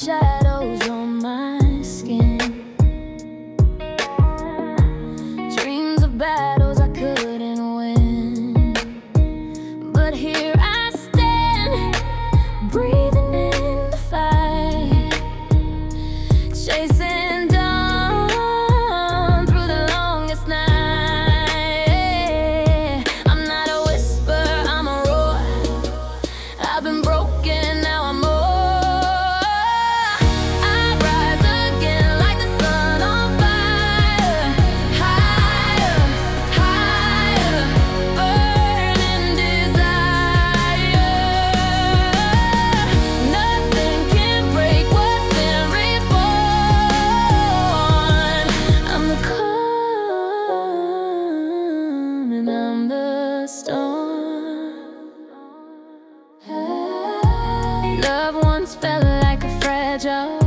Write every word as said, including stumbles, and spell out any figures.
shadows on my skin. Dreams of battles I couldn't win, but here I stand, breathing in the fight, chasing dawn through the longest night. I'm not a whisper, I'm a roar. I've been broken, now I'm more. Love once felt like a fragile